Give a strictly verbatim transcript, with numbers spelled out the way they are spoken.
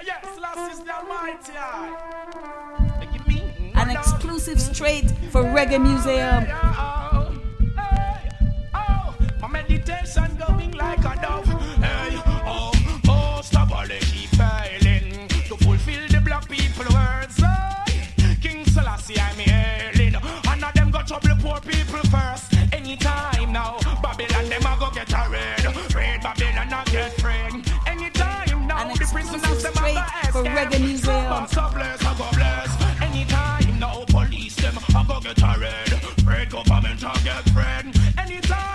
yes, last is the Almighty. An exclusive straight for Reggae Museum. My meditation going like a dove. Hey, oh, oh, stop all they keep failing to fulfill the black people words. Hey, King Selassie, I'm hailing. And of them got trouble poor people first. Anytime now, Babylon them a go get a raid. Raid Babylon a get free. Anytime now, An the prisoners them a straight go for escape. Reggae Museum. Some bless, I go bless. Anytime now, police them a go get a raid.